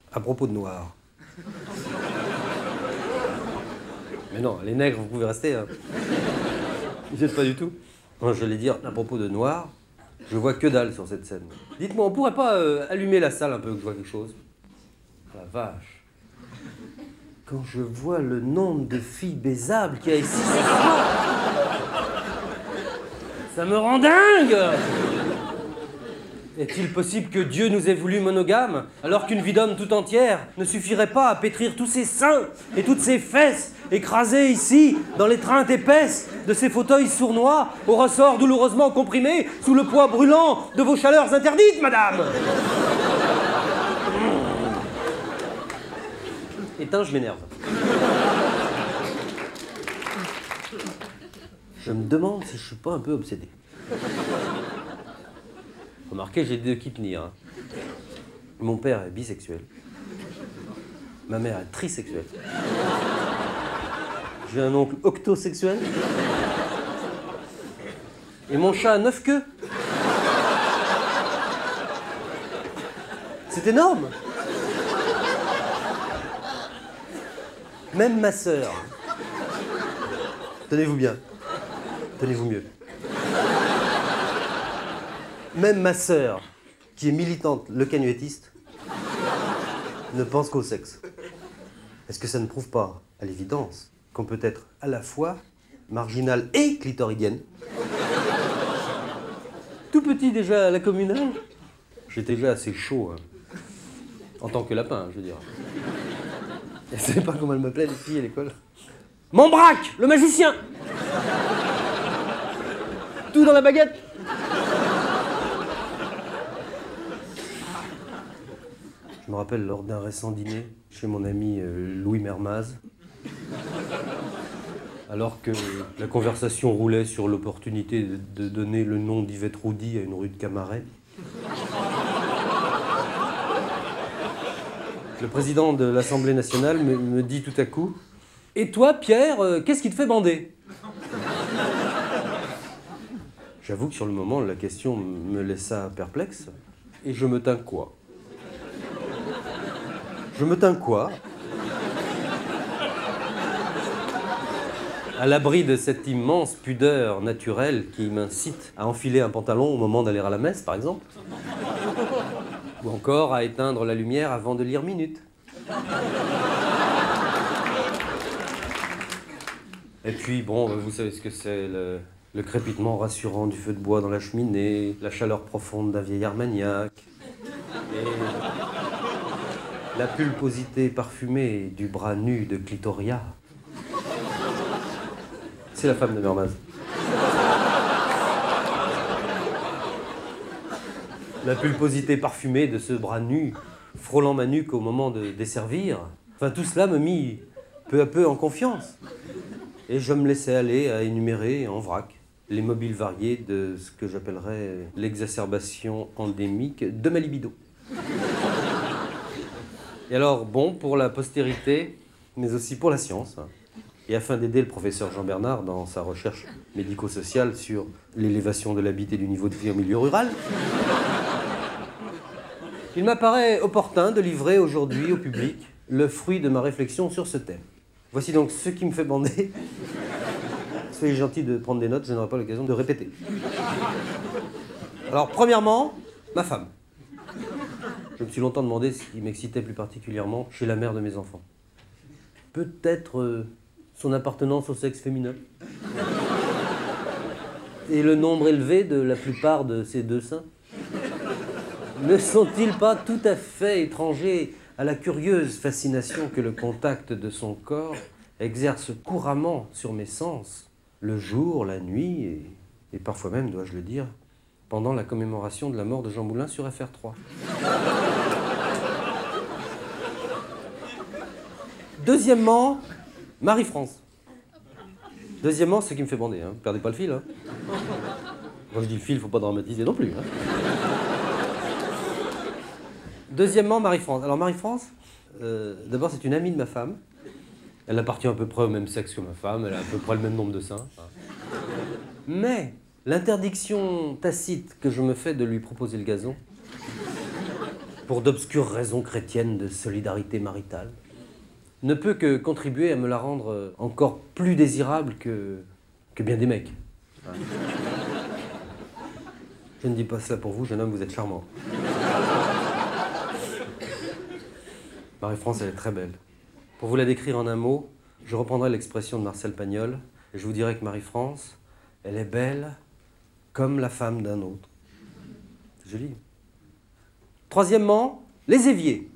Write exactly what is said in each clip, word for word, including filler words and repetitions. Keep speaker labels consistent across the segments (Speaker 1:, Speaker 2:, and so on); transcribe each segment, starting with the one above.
Speaker 1: À propos de noirs. Mais non, les nègres, vous pouvez rester. Hein. Ils n'êtes pas du tout. Non, je vais dire, à propos de noirs, je vois que dalle sur cette scène. Dites-moi, on pourrait pas euh, allumer la salle un peu que je vois quelque chose? La vache. Quand je vois le nombre de filles baisables qu'il y a ici, ça, ça me rend dingue! Est-il possible que Dieu nous ait voulu monogames, alors qu'une vie d'homme tout entière ne suffirait pas à pétrir tous ces seins et toutes ces fesses écrasées ici, dans l'étreinte épaisse de ces fauteuils sournois, au ressort douloureusement comprimé sous le poids brûlant de vos chaleurs interdites, madame? Éteins, je m'énerve. Je me demande si je suis pas un peu obsédé. Remarquez, j'ai deux qui tenir. Hein. Mon père est bisexuel. Ma mère est trisexuelle. J'ai un oncle octosexuel. Et mon chat a neuf queues. C'est énorme. Même ma sœur. Tenez-vous bien. Tenez-vous mieux. Même ma sœur, qui est militante lecanuétiste, ne pense qu'au sexe. Est-ce que ça ne prouve pas, à l'évidence, qu'on peut être à la fois marginal et clitoridienne? Tout petit déjà à la communale, j'étais déjà assez chaud, hein. En tant que lapin, je veux dire. Elle savait pas comment elle m'appelait, les filles à l'école. Mambraque, le magicien! Tout dans la baguette. Je me rappelle lors d'un récent dîner chez mon ami euh, Louis Mermaz, alors que la conversation roulait sur l'opportunité de, de donner le nom d'Yvette Roudy à une rue de Camaret. Le président de l'Assemblée nationale me, me dit tout à coup « Et toi, Pierre, euh, qu'est-ce qui te fait bander ?» J'avoue que sur le moment, la question me laissa perplexe, et je me tins quoi? Je me tins quoi? À l'abri de cette immense pudeur naturelle qui m'incite à enfiler un pantalon au moment d'aller à la messe, par exemple. Ou encore à éteindre la lumière avant de lire Minute. Et puis, bon, vous savez ce que c'est, le, le crépitement rassurant du feu de bois dans la cheminée, la chaleur profonde d'un vieillard maniaque, et la pulposité parfumée du bras nu de Clitoria. C'est la femme de Mermaz. La pulposité parfumée de ce bras nu, frôlant ma nuque au moment de desservir. Enfin, tout cela me mit peu à peu en confiance. Et je me laissais aller à énumérer en vrac les mobiles variés de ce que j'appellerais l'exacerbation endémique de ma libido. Et alors, bon, pour la postérité, mais aussi pour la science, et afin d'aider le professeur Jean Bernard dans sa recherche médico-sociale sur l'élévation de l'habit et du niveau de vie en milieu rural, il m'apparaît opportun de livrer aujourd'hui au public le fruit de ma réflexion sur ce thème. Voici donc ce qui me fait bander. Soyez gentils de prendre des notes, je n'aurai pas l'occasion de répéter. Alors, premièrement, ma femme. Je me suis longtemps demandé ce qui m'excitait plus particulièrement chez la mère de mes enfants. Peut-être euh, son appartenance au sexe féminin. Et le nombre élevé de la plupart de ses deux seins. Ne sont-ils pas tout à fait étrangers à la curieuse fascination que le contact de son corps exerce couramment sur mes sens, le jour, la nuit, et, et parfois même, dois-je le dire, pendant la commémoration de la mort de Jean Moulin sur F R trois. Deuxièmement, Marie-France. Deuxièmement, ce qui me fait bander, hein. Perdez pas le fil. Hein. Quand je dis le fil, faut pas dramatiser non plus. Hein. Deuxièmement, Marie-France. Alors Marie-France, euh, d'abord c'est une amie de ma femme. Elle appartient à peu près au même sexe que ma femme, elle a à peu près le même nombre de seins. Mais l'interdiction tacite que je me fais de lui proposer le gazon pour d'obscures raisons chrétiennes de solidarité maritale, ne peut que contribuer à me la rendre encore plus désirable que, que bien des mecs. Je ne dis pas cela pour vous, jeune homme, vous êtes charmant. Marie-France, elle est très belle. Pour vous la décrire en un mot, je reprendrai l'expression de Marcel Pagnol, et je vous dirai que Marie-France, elle est belle comme la femme d'un autre. C'est joli. Troisièmement, les éviers.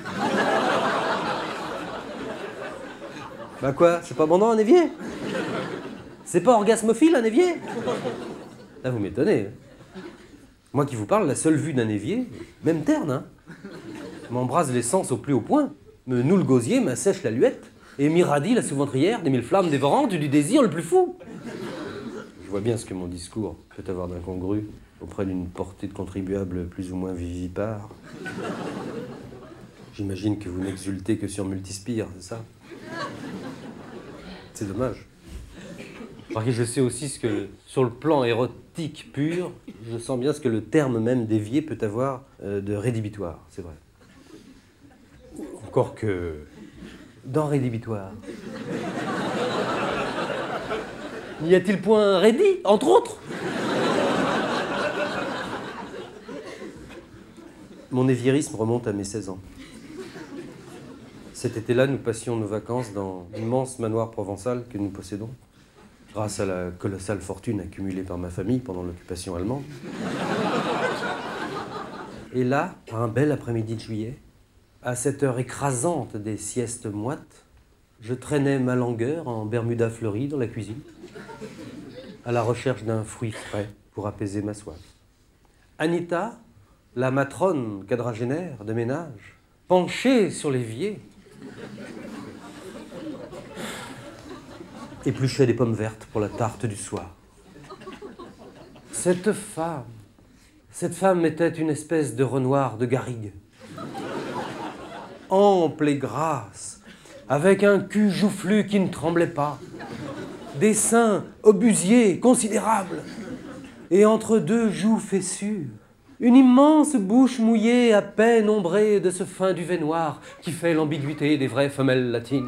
Speaker 1: Bah quoi, c'est pas abondant un évier? C'est pas orgasmophile un évier? Là, vous m'étonnez. Moi qui vous parle, la seule vue d'un évier, même terne, hein, m'embrase l'essence au plus haut point, me noue le gosier, m'assèche la luette, et m'irradie la sous-ventrière des mille flammes dévorantes du désir le plus fou. Je vois bien ce que mon discours peut avoir d'incongru auprès d'une portée de contribuables plus ou moins vivipare. J'imagine que vous n'exultez que sur Multispire, c'est ça? C'est dommage. Parce que je sais aussi ce que, sur le plan érotique pur, je sens bien ce que le terme même d'évier peut avoir euh, de rédhibitoire, c'est vrai. Encore que... dans rédhibitoire. N'y a-t-il point Rédi, entre autres? Mon éviérisme remonte à mes seize ans. Cet été-là, nous passions nos vacances dans l'immense manoir provençal que nous possédons, grâce à la colossale fortune accumulée par ma famille pendant l'occupation allemande. Et là, par un bel après-midi de juillet, à cette heure écrasante des siestes moites, je traînais ma langueur en bermuda fleurie dans la cuisine, à la recherche d'un fruit frais pour apaiser ma soif. Anita, la matrone quadragénaire de ménage, penchée sur l'évier, épluchait des pommes vertes pour la tarte du soir. Cette femme, cette femme était une espèce de Renoir de garrigue. Ample et grasse, avec un cul joufflu qui ne tremblait pas, des seins obusiers considérables, et entre deux joues fessures, une immense bouche mouillée à peine ombrée de ce fin duvet noir qui fait l'ambiguïté des vraies femelles latines.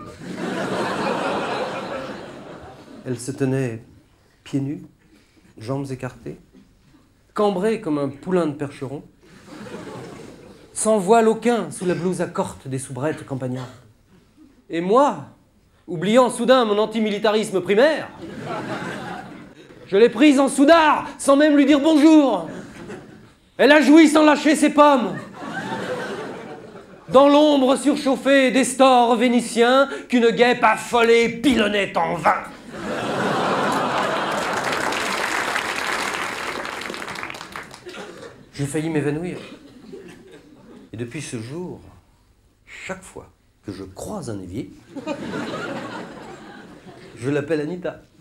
Speaker 1: Elle se tenait pieds nus, jambes écartées, cambrée comme un poulain de percheron, sans voile aucun sous la blouse à corte des soubrettes campagnardes. Et moi, oubliant soudain mon antimilitarisme primaire, je l'ai prise en soudard sans même lui dire bonjour. Elle a joui sans lâcher ses pommes. Dans l'ombre surchauffée des stores vénitiens qu'une guêpe affolée pilonnait en vain. J'ai failli m'évanouir. Et depuis ce jour, chaque fois que je croise un évier, je l'appelle Anita.